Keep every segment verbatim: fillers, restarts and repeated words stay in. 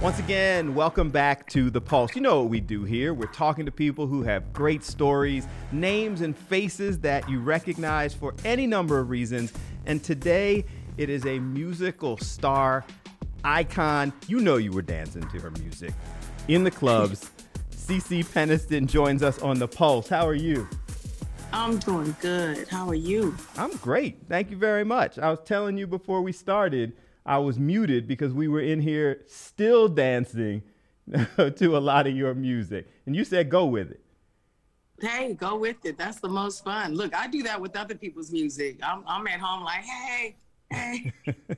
Once again, welcome back to The Pulse. You know what we do here. We're talking to people who have great stories, names and faces that you recognize for any number of reasons. And today, it is a musical star icon. You know you were dancing to her music in the clubs. CeCe Peniston joins us on The Pulse. How are you? I'm doing good. How are you? I'm great. Thank you very much. I was telling you before we started, I was muted because we were in here still dancing to a lot of your music. And you said, go with it. Hey, go with it. That's the most fun. Look, I do that with other people's music. I'm, I'm at home like, hey, hey.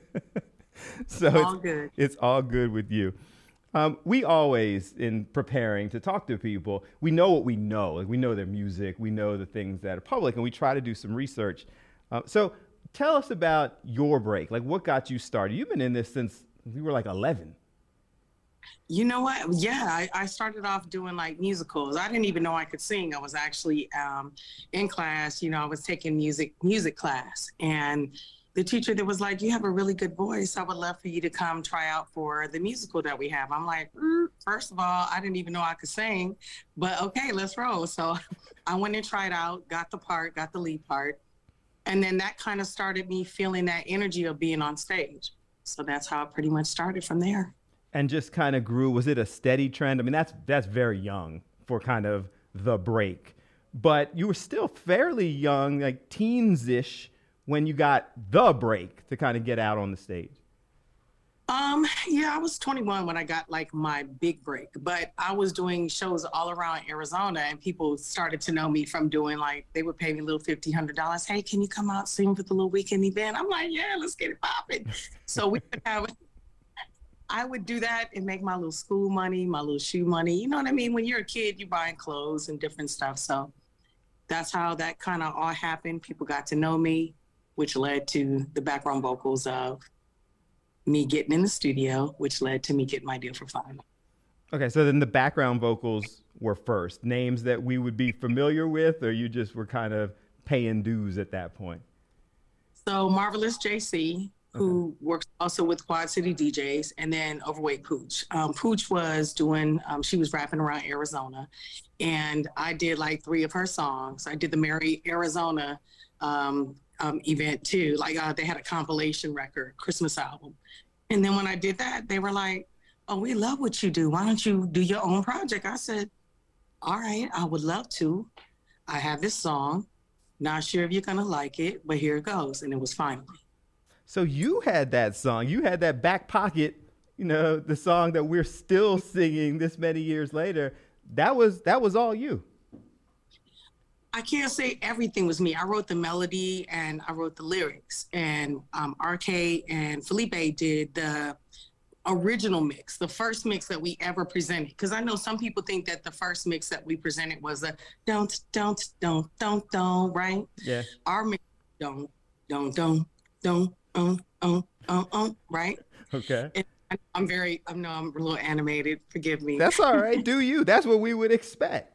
So it's all it's, good. It's all good with you. Um, we always, in preparing to talk to people, we know what we know. Like we know their music. We know the things that are public, and we try to do some research. Uh, so tell us about your break. Like, what got you started? You've been in this since you were like eleven. You know what? Yeah, I, I started off doing like musicals. I didn't even know I could sing. I was actually um, in class. You know, I was taking music music class, and the teacher that was like, "You have a really good voice. I would love for you to come try out for the musical that we have." I'm like, mm, first of all, I didn't even know I could sing, but okay, let's roll. So I went and tried out, got the part, got the lead part. And then that kind of started me feeling that energy of being on stage. So that's how it pretty much started from there. And just kind of grew. Was it a steady trend? I mean, that's that's very young for kind of the break. But you were still fairly young, like teens-ish, when you got the break to kind of get out on the stage. Um, yeah, I was twenty-one when I got like my big break, but I was doing shows all around Arizona, and people started to know me from doing like, they would pay me a little fifty, one hundred dollars. Hey, can you come out sing for the little weekend event? I'm like, yeah, let's get it popping. So we would have, I would do that and make my little school money, my little shoe money. You know what I mean? When you're a kid, you're buying clothes and different stuff. So that's how that kind of all happened. People got to know me, which led to the background vocals of me getting in the studio, which led to me getting my deal for fun. Okay, so then the background vocals were first. Names that we would be familiar with, or you just were kind of paying dues at that point? So Marvelous J C, who okay. works also with Quad City D Js, and then Overweight Pooch. Um, Pooch was doing, um, she was rapping around Arizona, and I did like three of her songs. I did the Merry Arizona um, um, event too. Like uh, they had a compilation record, Christmas album. And then when I did that, they were like, oh, we love what you do. Why don't you do your own project? I said, all right, I would love to. I have this song. Not sure if you're going to like it, but here it goes. And it was finally. So you had that song. You had that back pocket, you know, the song that we're still singing this many years later. That was that was all you. I can't say everything was me. I wrote the melody and I wrote the lyrics, and um, R K and Felipe did the original mix, the first mix that we ever presented. Because I know some people think that the first mix that we presented was a don't, don't, don't, don't, don't, right? Yeah. Our mix, don't, don't, don't, don't, um, um, um, um, right? Okay. And I'm very, I know I'm a little animated. Forgive me. That's all right. Do you? That's what we would expect.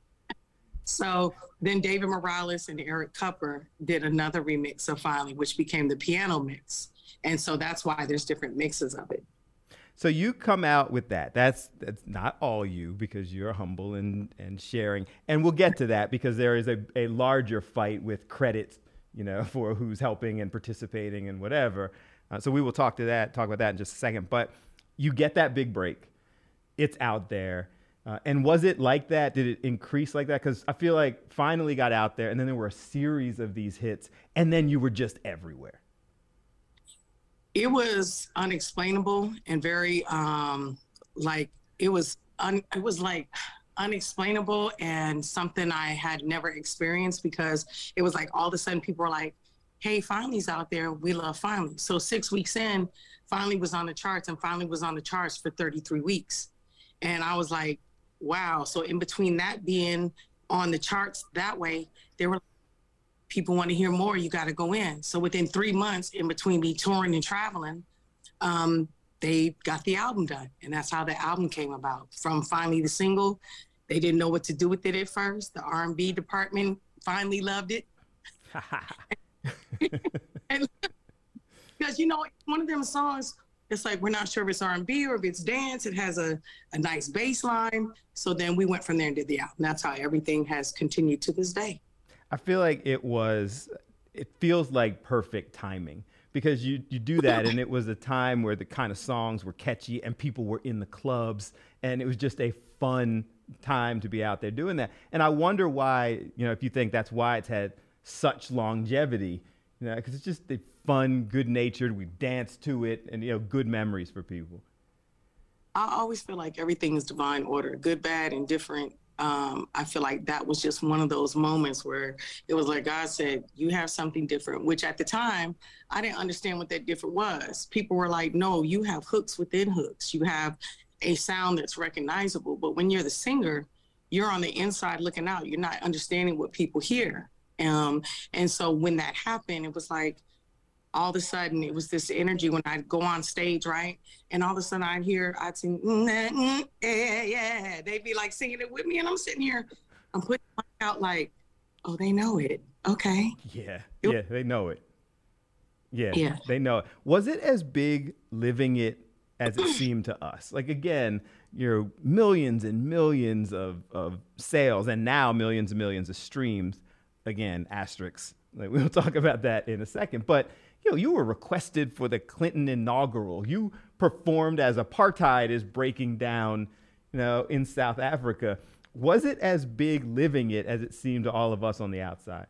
So then David Morales and Eric Cupper did another remix of Finally, which became the piano mix. And so that's why there's different mixes of it. So you come out with that. That's that's not all you, because you're humble and, and sharing. And we'll get to that because there is a, a larger fight with credits, you know, for who's helping and participating and whatever. Uh, so we will talk to that, talk about that in just a second. But you get that big break. It's out there. Uh, and was it like that? Did it increase like that? Because I feel like Finally got out there, and then there were a series of these hits, and then you were just everywhere. It was unexplainable and very, um, like, it was, un- it was like unexplainable and something I had never experienced, because it was like all of a sudden people were like, hey, Finally's out there. We love Finally. So six weeks in, Finally was on the charts, and Finally was on the charts for thirty-three weeks. And I was like, wow. So in between that being on the charts that way, there were people want to hear more, you got to go in. So within three months, in between me touring and traveling, um, they got the album done. And that's how the album came about. From Finally the single, they didn't know what to do with it at first. The R and B department finally loved it. and, because, you know, one of them songs It's like, we're not sure if it's R and B or if it's dance. It has a, a nice bass line. So then we went from there and did the album. That's how everything has continued to this day. I feel like it was, it feels like perfect timing, because you, you do that. And it was a time where the kind of songs were catchy and people were in the clubs, and it was just a fun time to be out there doing that. And I wonder why, you know, if you think that's why it's had such longevity, you know, because it's just a fun, good natured, we dance to it, and, you know, good memories for people. I always feel like everything is divine order, good, bad, and different. Um, I feel like that was just one of those moments where it was like God said, you have something different, which at the time, I didn't understand what that different was. People were like, no, you have hooks within hooks. You have a sound that's recognizable. But when you're the singer, you're on the inside looking out. You're not understanding what people hear. Um, and so when that happened, it was like, all of a sudden, it was this energy when I'd go on stage, right? And all of a sudden I'd hear, I'd sing, mm, mm, yeah, yeah. They'd be like singing it with me. And I'm sitting here, I'm putting my out like, oh, they know it. Okay. Yeah. Yeah. They know it. Yeah. Yeah. They know it. Was it as big living it as it seemed to us? Like, again, you're millions and millions of, of sales, and now millions and millions of streams. Again, asterisks. Like, we'll talk about that in a second. But you know, you were requested for the Clinton inaugural. You performed as apartheid is breaking down, you know, in South Africa. Was it as big living it as it seemed to all of us on the outside?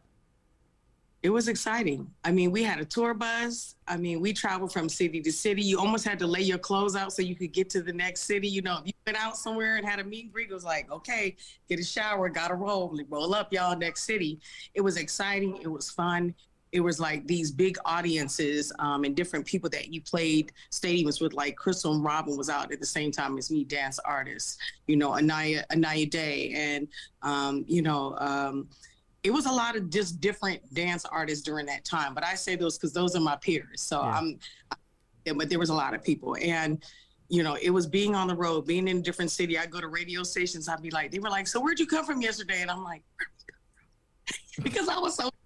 It was exciting. I mean, we had a tour bus. I mean, we traveled from city to city. You almost had to lay your clothes out so you could get to the next city. You know, if you went out somewhere and had a meet and greet, it was like, okay, get a shower, gotta roll, roll up, y'all, next city. It was exciting. It was fun. It was like these big audiences um, and different people that you played stadiums with, like Crystal and Robin was out at the same time as me, dance artists, you know, Anaya, Anaya Day. And, um, you know, um, it was a lot of just different dance artists during that time. But I say those because those are my peers. So yeah. I'm, yeah, but there was a lot of people. And, you know, it was being on the road, being in a different city. I'd go to radio stations. I'd be like, they were like, so where'd you come from yesterday? And I'm like, because I was so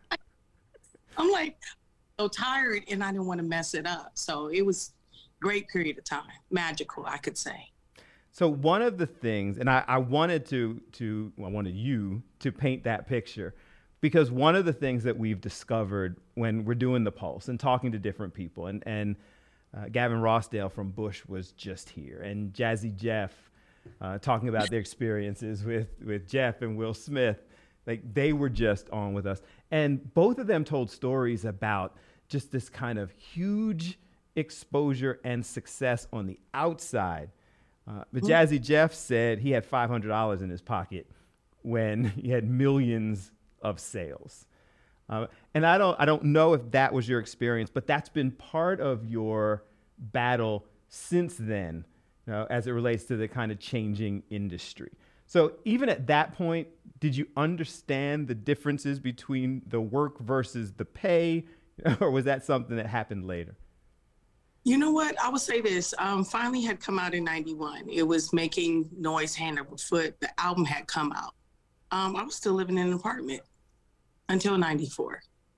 I'm like so tired and I didn't want to mess it up. So it was a great period of time. Magical, I could say. So one of the things, and I, I wanted to, to, well, I wanted you to paint that picture, because one of the things that we've discovered when we're doing the Pulse and talking to different people, and, and uh, Gavin Rossdale from Bush was just here, and Jazzy Jeff uh, talking about their experiences with, with Jeff and Will Smith. Like, they were just on with us. And both of them told stories about just this kind of huge exposure and success on the outside. Uh, but Jazzy Jeff said he had five hundred dollars in his pocket when he had millions of sales. Uh, and I don't, I don't know if that was your experience, but that's been part of your battle since then, you know, as it relates to the kind of changing industry. So even at that point, did you understand the differences between the work versus the pay, or was that something that happened later? You know what? I would say this. Um, finally had come out in ninety-one. It was Making Noise, Hand Over Foot. The album had come out. Um, I was still living in an apartment until ninety-four.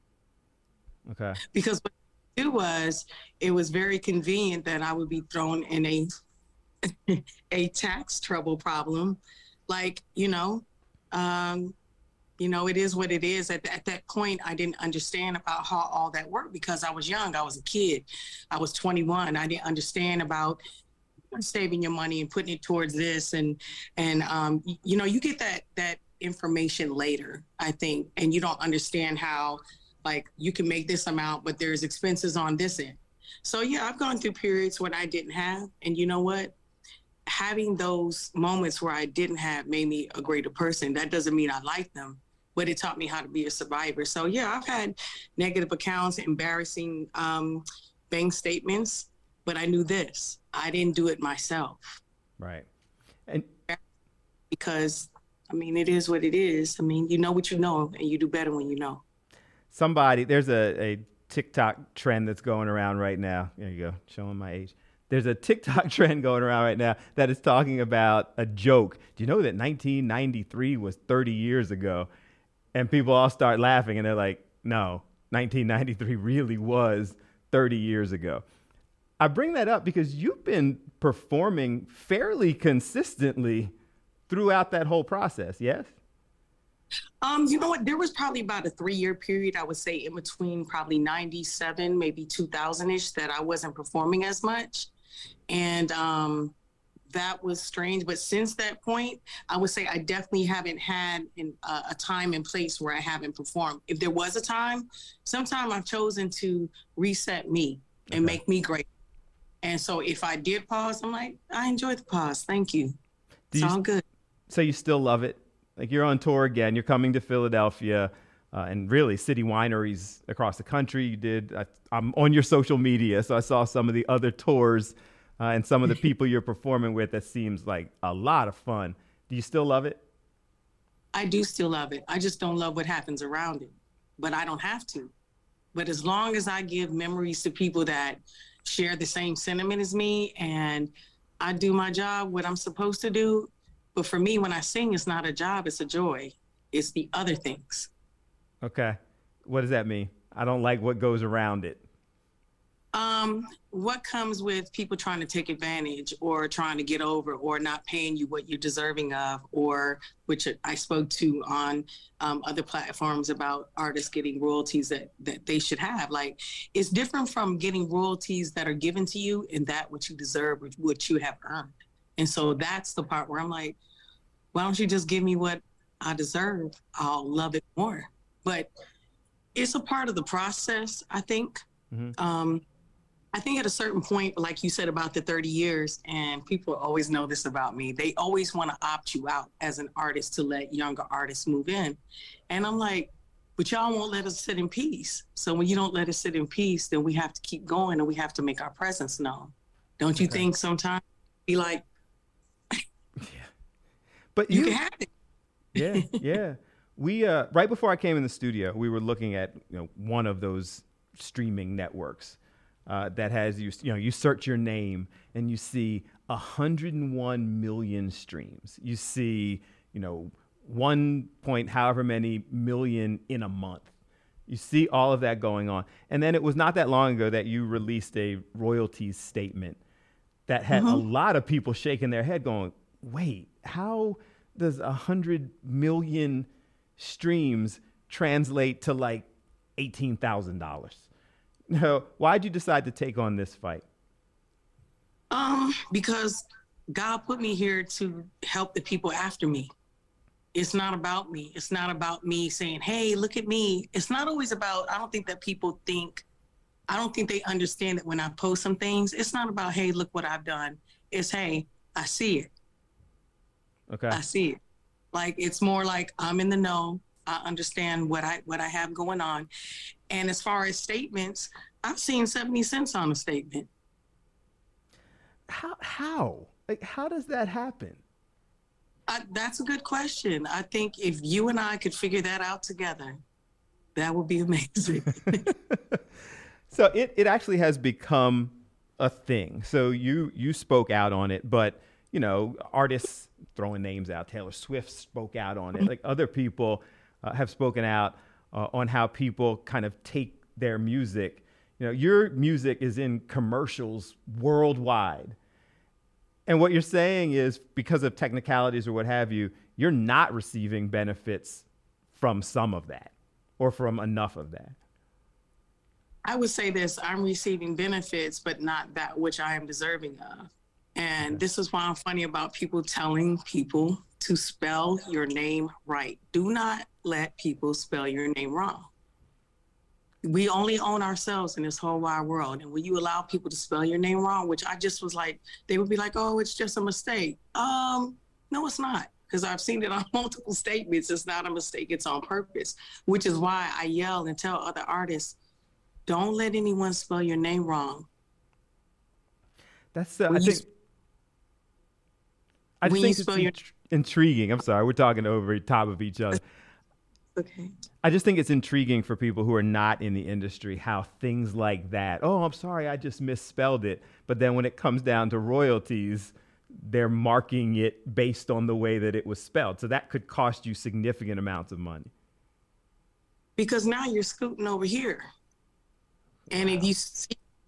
Okay. Because what it do was, it was very convenient that I would be thrown in a a tax trouble problem. Like, you know, um, you know, it is what it is. At, at that point, I didn't understand about how all that worked because I was young. I was a kid. I was twenty-one. I didn't understand about saving your money and putting it towards this. And, and um, you, you know, you get that that information later, I think, and you don't understand how, like, you can make this amount, but there's expenses on this end. So, yeah, I've gone through periods when I didn't have. And you know what? Having those moments where I didn't have made me a greater person. That doesn't mean I like them, but it taught me how to be a survivor. So yeah, I've had negative accounts, embarrassing um, bank statements, but I knew this, I didn't do it myself. Right. And because, I mean, it is what it is. I mean, you know what you know, and you do better when you know. Somebody, there's a, a TikTok trend that's going around right now. There you go, showing my age. There's a TikTok trend going around right now that is talking about a joke. Do you know that nineteen ninety-three was thirty years ago? And people all start laughing and they're like, no, nineteen ninety-three really was thirty years ago. I bring that up because you've been performing fairly consistently throughout that whole process, yes? Um, you know what? There was probably about a three-year period, I would say, in between probably ninety-seven, maybe two thousand-ish, that I wasn't performing as much. And um, that was strange. But since that point, I would say I definitely haven't had an, uh, a time and place where I haven't performed. If there was a time, sometime I've chosen to reset me and Okay. make me great. And so if I did pause, I'm like, I enjoyed the pause. Thank you. Do It's you all good. So you still love it? Like you're on tour again, you're coming to Philadelphia, uh, and really city wineries across the country. You did, I, I'm on your social media, so I saw some of the other tours uh, and some of the people you're performing with. That seems like a lot of fun. Do you still love it? I do still love it. I just don't love what happens around it, but I don't have to. But as long as I give memories to people that share the same sentiment as me and I do my job, what I'm supposed to do. But for me, when I sing, it's not a job, it's a joy. It's the other things. Okay. What does that mean? I don't like what goes around it. Um, what comes with people trying to take advantage or trying to get over or not paying you what you're deserving of, or which I spoke to on um, other platforms about artists getting royalties that, that they should have. Like, it's different from getting royalties that are given to you and that what you deserve, what you have earned. And so that's the part where I'm like, why don't you just give me what I deserve? I'll love it more. But it's a part of the process, I think. Mm-hmm. Um, I think at a certain point, like you said about the thirty years, and people always know this about me, they always want to opt you out as an artist to let younger artists move in. And I'm like, but y'all won't let us sit in peace. So when you don't let us sit in peace, then we have to keep going and we have to make our presence known. Don't you Okay. think sometimes be like, Yeah. But you you, can have it? yeah, yeah. We uh, right before I came in the studio, we were looking at you know one of those streaming networks uh, that has you. You know, you search your name and you see one hundred one million streams. You see, you know, one point however many million in a month. You see all of that going on, and then it was not that long ago that you released a royalties statement that had Mhm. a lot of people shaking their head, going, "Wait, how does a hundred million streams translate to like eighteen thousand dollars?" No, why'd you decide to take on this fight? Um, because God put me here to help the people after me. It's not about me. It's not about me saying, hey, look at me. It's not always about, I don't think that people think, I don't think they understand that when I post some things, it's not about, hey, look what I've done. It's, hey, I see it. Okay. I see it. Like, it's more like I'm in the know. I understand what I what I have going on. And as far as statements, I've seen seventy cents on a statement. How how like how does that happen? I, that's a good question. I think if you and I could figure that out together, that would be amazing. So it, it actually has become a thing. So you you spoke out on it, but you know, artists throwing names out. Taylor Swift spoke out on it. Like other people uh, have spoken out uh, on how people kind of take their music. You know, your music is in commercials worldwide. And what you're saying is because of technicalities or what have you, you're not receiving benefits from some of that or from enough of that. I would say this, I'm receiving benefits, but not that which I am deserving of. And Okay. this is why I'm funny about people telling people to spell your name right. Do not let people spell your name wrong. We only own ourselves in this whole wide world. And when you allow people to spell your name wrong, which I just was like, they would be like, oh, it's just a mistake. Um, no, it's not. Because I've seen it on multiple statements. It's not a mistake. It's on purpose, which is why I yell and tell other artists, don't let anyone spell your name wrong. That's, uh, I When you think, I just when you think it's spell your- int- intriguing. I'm sorry, we're talking over top of each other. Okay. I just think it's intriguing for people who are not in the industry how things like that, oh, I'm sorry, I just misspelled it. But then when it comes down to royalties, they're marking it based on the way that it was spelled. So that could cost you significant amounts of money. Because now you're scooting over here. And if you see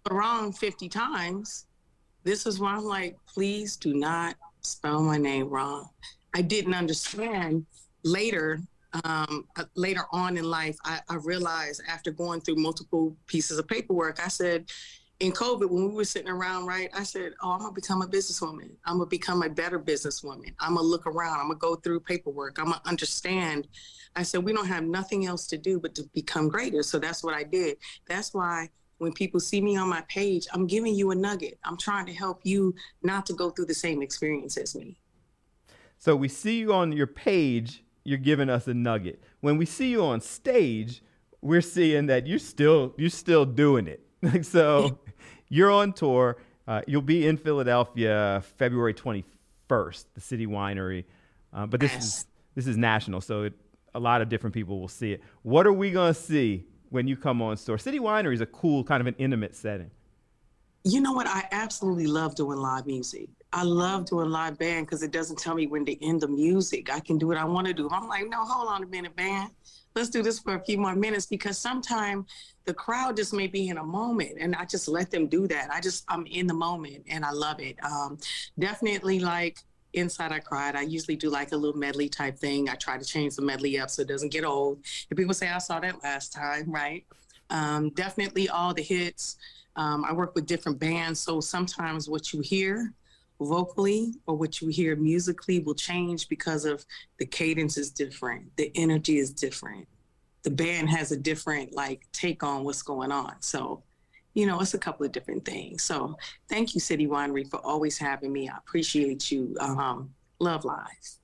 it wrong fifty times. This is why I'm like, please do not spell my name wrong. I didn't understand later, um, uh, later on in life, I, I realized after going through multiple pieces of paperwork, I said, in COVID, when we were sitting around, right, I said, oh, I'm gonna become a businesswoman. I'm gonna become a better businesswoman. I'm gonna look around, I'm gonna go through paperwork, I'm gonna understand. I said, we don't have nothing else to do but to become greater. So that's what I did. That's why when people see me on my page, I'm giving you a nugget. I'm trying to help you not to go through the same experience as me. So we see you on your page, you're giving us a nugget. When we see you on stage, we're seeing that you're still, you're still doing it. Like, so you're on tour. Uh, you'll be in Philadelphia February twenty-first, the City Winery. Uh, but this yes. is this is national, so it, a lot of different people will see it. What are we going to see when you come on tour? City Winery is a cool, kind of an intimate setting. You know what? I absolutely love doing live music. I love doing live band because it doesn't tell me when to end the music. I can do what I want to do. I'm like, no, hold on a minute, band. Let's do this for a few more minutes, because sometimes the crowd just may be in a moment and I just let them do that. I just, I'm in the moment and I love it. Um, definitely like Inside I Cried. I usually do like a little medley type thing. I try to change the medley up so it doesn't get old. And people say, I saw that last time, right? Um, definitely all the hits. Um, I work with different bands. So sometimes what you hear vocally or what you hear musically will change because of the cadence is different. The energy is different. The band has a different like take on what's going on. So, you know, it's a couple of different things. So thank you, City Winery, for always having me. I appreciate you. Um, love live.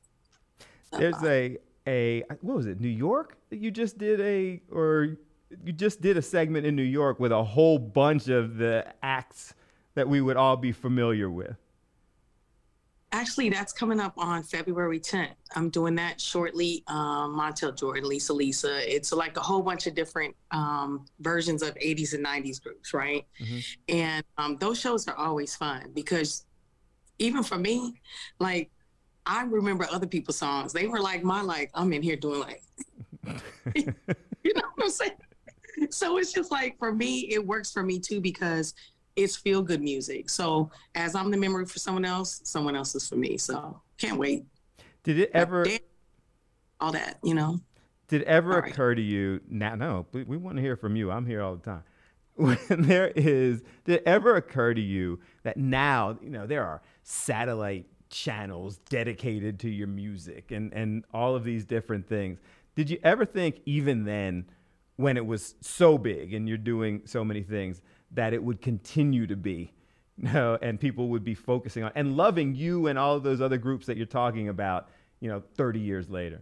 Love There's live. a, a, what was it? New York that you just did a, or you just did a segment in New York with a whole bunch of the acts that we would all be familiar with. Actually, that's coming up on February tenth. I'm doing that shortly. Um, Montel Jordan, Lisa Lisa. It's like a whole bunch of different um, versions of eighties and nineties groups, right? Mm-hmm. And um, those shows are always fun because even for me, like, I remember other people's songs. They were like my, like, I'm in here doing like, you know what I'm saying? So it's just like, for me, it works for me too, because it's feel good music. So as I'm the memory for someone else, someone else is for me. So can't wait. Did it ever, all that, you know? Did it ever Sorry. occur to you, now, no, we, we want to hear from you. I'm here all the time. When there is, did it ever occur to you that now, you know, there are satellite channels dedicated to your music and, and all of these different things. Did you ever think even then, when it was so big and you're doing so many things, that it would continue to be, you know, and people would be focusing on and loving you and all of those other groups that you're talking about, you know, thirty years later?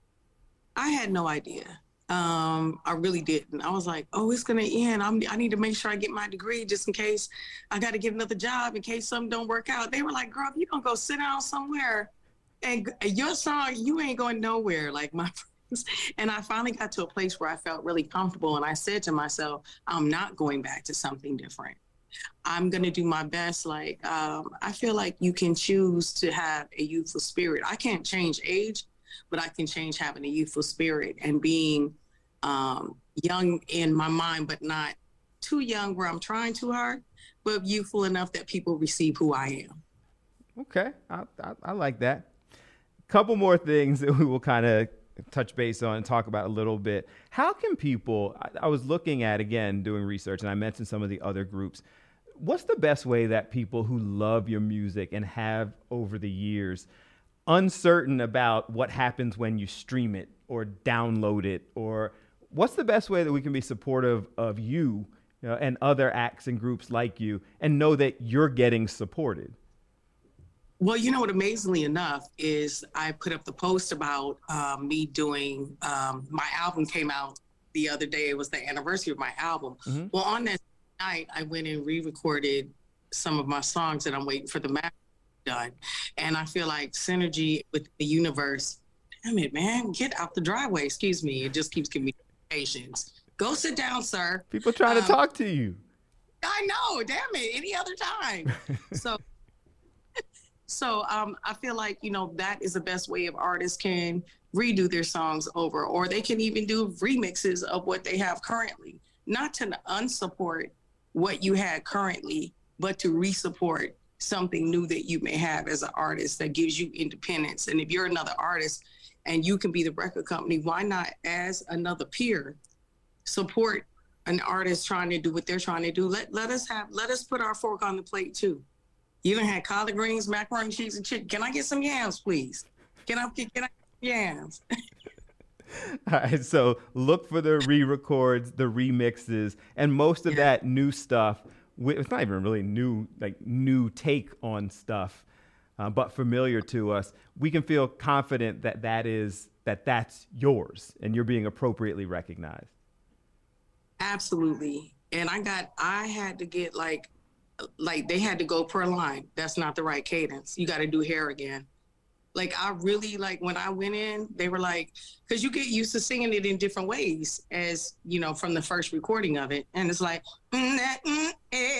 I had no idea. Um, I really didn't. I was like, oh, it's going to end. I'm, I need to make sure I get my degree just in case I got to get another job in case something don't work out. They were like, girl, if you don't go sit down somewhere and your song, you ain't going nowhere. Like my And I finally got to a place where I felt really comfortable. And I said to myself, I'm not going back to something different. I'm going to do my best. Like, um, I feel like you can choose to have a youthful spirit. I can't change age, but I can change having a youthful spirit and being um, young in my mind, but not too young where I'm trying too hard, but youthful enough that people receive who I am. Okay. I, I, I like that. Couple more things that we will kind of touch base on and talk about a little bit. How can people, I, I was looking at, again, doing research, and I mentioned some of the other groups. What's the best way that people who love your music and have over the years, uncertain about what happens when you stream it or download it, or what's the best way that we can be supportive of you, you know, and other acts and groups like you, and know that you're getting supported? Well, you know what, amazingly enough, is I put up the post about um, me doing, um, my album came out the other day. It was the anniversary of my album. Mm-hmm. Well, on that night, I went and re-recorded some of my songs that I'm waiting for the master done. And I feel like synergy with the universe, damn it, man, get out the driveway. Excuse me. It just keeps giving me patience. Go sit down, sir. People trying um, to talk to you. I know, damn it, any other time. So So um, I feel like, you know, that is the best way of artists can redo their songs over, or they can even do remixes of what they have currently, not to unsupport what you had currently, but to re-support something new that you may have as an artist that gives you independence. And if you're another artist and you can be the record company, why not, as another peer, support an artist trying to do what they're trying to do? Let let us have, let us put our fork on the plate too. You done had collard greens, macaroni, cheese, and chicken. Can I get some yams, please? Can I get, can I get yams? All right, so look for the re-records, the remixes, and most of yeah. that new stuff. It's not even really new, like new take on stuff, uh, but familiar to us. We can feel confident that that is that that's yours, and you're being appropriately recognized. Absolutely, and I got, I had to get like, like they had to go per line. That's not the right cadence. You got to do hair again. Like, I really, like, when I went in, they were like, because you get used to singing it in different ways as, you know, from the first recording of it. And it's like, mm, that, mm,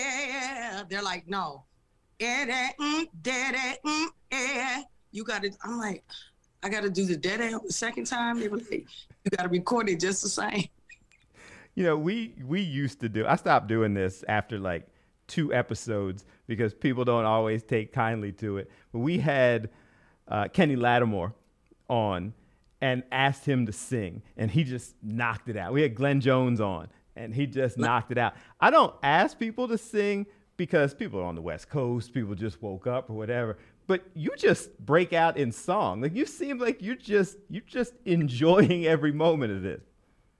eh. They're like, no. Eh, that, mm, da, da, mm, eh. You got to, I'm like, I got to do the dead the second time. They were like, you got to record it just the same. You know, we, we used to do, I stopped doing this after like two episodes because people don't always take kindly to it. But we had Uh, Kenny Lattimore on and asked him to sing, and he just knocked it out. We had Glenn Jones on, and he just knocked it out. I don't ask people to sing because people are on the West Coast, people just woke up or whatever, but you just break out in song. Like, you seem like you're just, you're just enjoying every moment of this.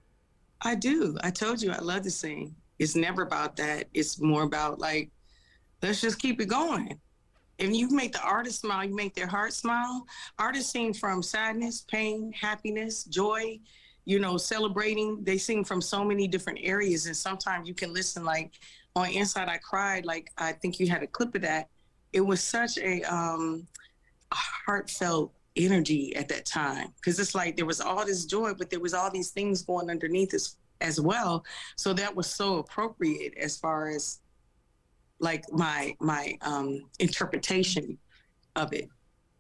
I do. I told you I love to sing. It's never about that. It's more about, like, let's just keep it going. If you make the artist smile, you make their heart smile. Artists sing from sadness, pain, happiness, joy, you know, celebrating. They sing from so many different areas. And sometimes you can listen, like on Inside I Cried, like I think you had a clip of that. It was such a um, heartfelt energy at that time. Because it's like there was all this joy, but there was all these things going underneath as, as well. So that was so appropriate as far as like my my um, interpretation of it.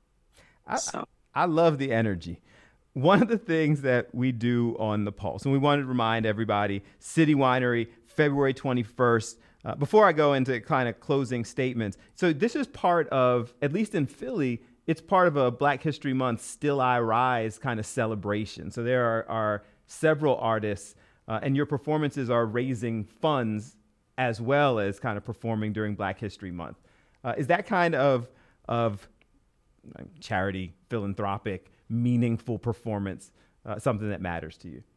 I, so. I love the energy. One of the things that we do on The Pulse, and we wanted to remind everybody, City Winery, February twenty-first. Uh, before I go into kind of closing statements, so this is part of, at least in Philly, it's part of a Black History Month Still I Rise kind of celebration. So there are, are several artists, uh, and your performances are raising funds as well as kind of performing during Black History Month. Uh, is that kind of of charity, philanthropic, meaningful performance uh, something that matters to you?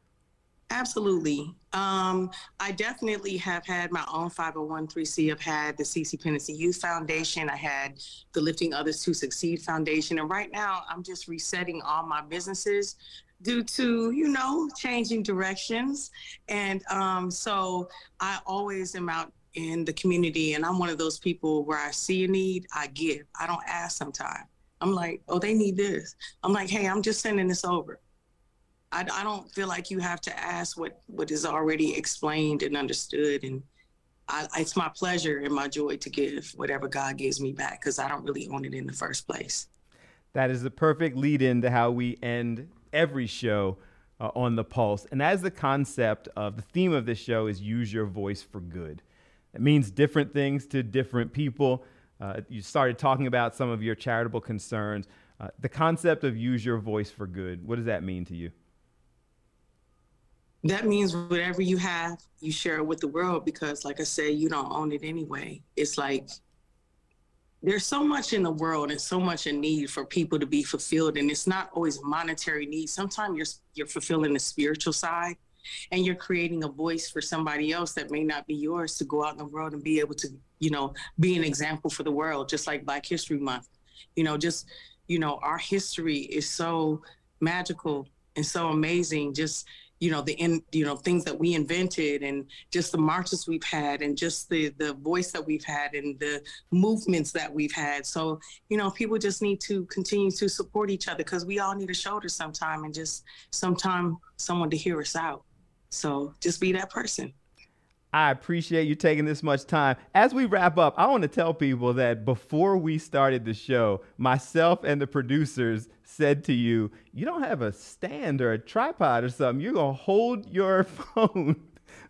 Absolutely. Um, I definitely have had my own five oh one c. I've had the C C Penniston Youth Foundation. I had the Lifting Others to Succeed Foundation. And right now I'm just resetting all my businesses due to, you know, changing directions. And um, so I always am out in the community, and I'm one of those people where I see a need, I give. I don't ask sometimes. I'm like, oh, they need this. I'm like, hey, I'm just sending this over. I, I don't feel like you have to ask what, what is already explained and understood. And I, it's my pleasure and my joy to give whatever God gives me back, because I don't really own it in the first place. That is the perfect lead in to how we end every show uh, on The Pulse. And that is the concept of, the theme of this show is use your voice for good. It means different things to different people. Uh, you started talking about some of your charitable concerns. Uh, the concept of use your voice for good, what does that mean to you? That means whatever you have, you share it with the world, because like I say, you don't own it anyway. It's like, there's so much in the world and so much in need for people to be fulfilled. And it's not always a monetary need. Sometimes you're you're fulfilling the spiritual side, and you're creating a voice for somebody else that may not be yours to go out in the world and be able to, you know, be an example for the world, just like Black History Month. You know, just, you know, our history is so magical and so amazing. Just, you know, the in, you know, things that we invented, and just the marches we've had, and just the the voice that we've had, and the movements that we've had. So, you know, people just need to continue to support each other, because we all need a shoulder sometime, and just sometime someone to hear us out. So just be that person. I appreciate you taking this much time. As we wrap up, I want to tell people that before we started the show, myself and the producers said to you, you don't have a stand or a tripod or something. You're going to hold your phone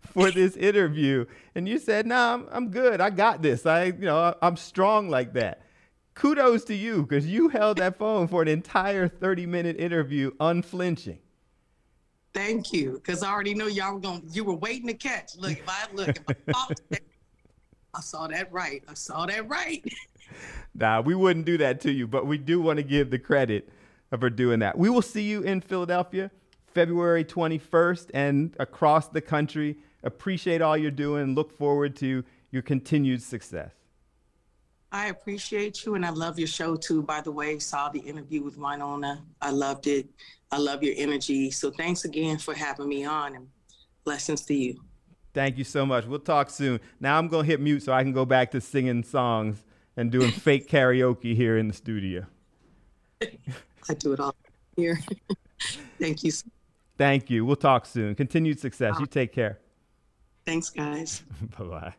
for this interview. And you said, no, nah, I'm, I'm good. I got this. I, you know, I'm strong like that. Kudos to you, because you held that phone for an entire thirty minute interview unflinching. Thank you. Because I already know y'all were going, you were waiting to catch. Look, if I look, if I talked, I saw that right. I saw that right. Nah, we wouldn't do that to you, but we do want to give the credit for doing that. We will see you in Philadelphia, February twenty-first, and across the country. Appreciate all you're doing. Look forward to your continued success. I appreciate you, and I love your show too, by the way. Saw the interview with Winona. I loved it. I love your energy. So thanks again for having me on, and blessings to you. Thank you so much. We'll talk soon. Now I'm going to hit mute so I can go back to singing songs and doing fake karaoke here in the studio. I do it all here. Thank you. Thank you. We'll talk soon. Continued success. You take care. Thanks, guys. Bye-bye.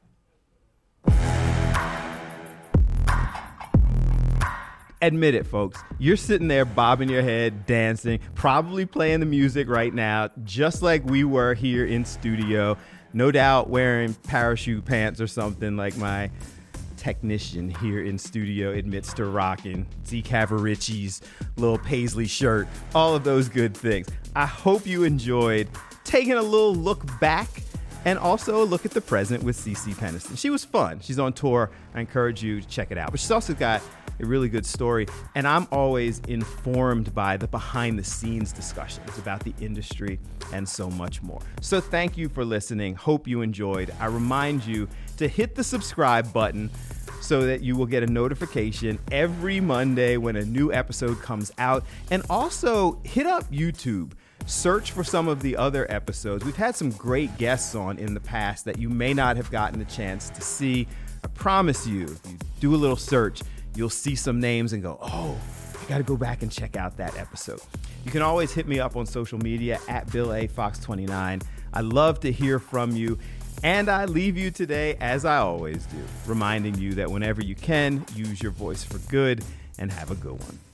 Admit it, folks. You're sitting there bobbing your head, dancing, probably playing the music right now, just like we were here in studio. No doubt wearing parachute pants or something like my technician here in studio admits to rocking. Z Cavaricci's little paisley shirt, all of those good things. I hope you enjoyed taking a little look back and also a look at the present with CeCe Peniston. She was fun. She's on tour. I encourage you to check it out. But she's also got a really good story. And I'm always informed by the behind the scenes discussions about the industry and so much more. So thank you for listening. Hope you enjoyed. I remind you to hit the subscribe button so that you will get a notification every Monday when a new episode comes out. And also hit up YouTube. Search for some of the other episodes. We've had some great guests on in the past that you may not have gotten a chance to see. I promise you, if you do a little search, you'll see some names and go, oh, I got to go back and check out that episode. You can always hit me up on social media at Bill A Fox twenty-nine. I love to hear from you. And I leave you today, as I always do, reminding you that whenever you can, use your voice for good, and have a good one.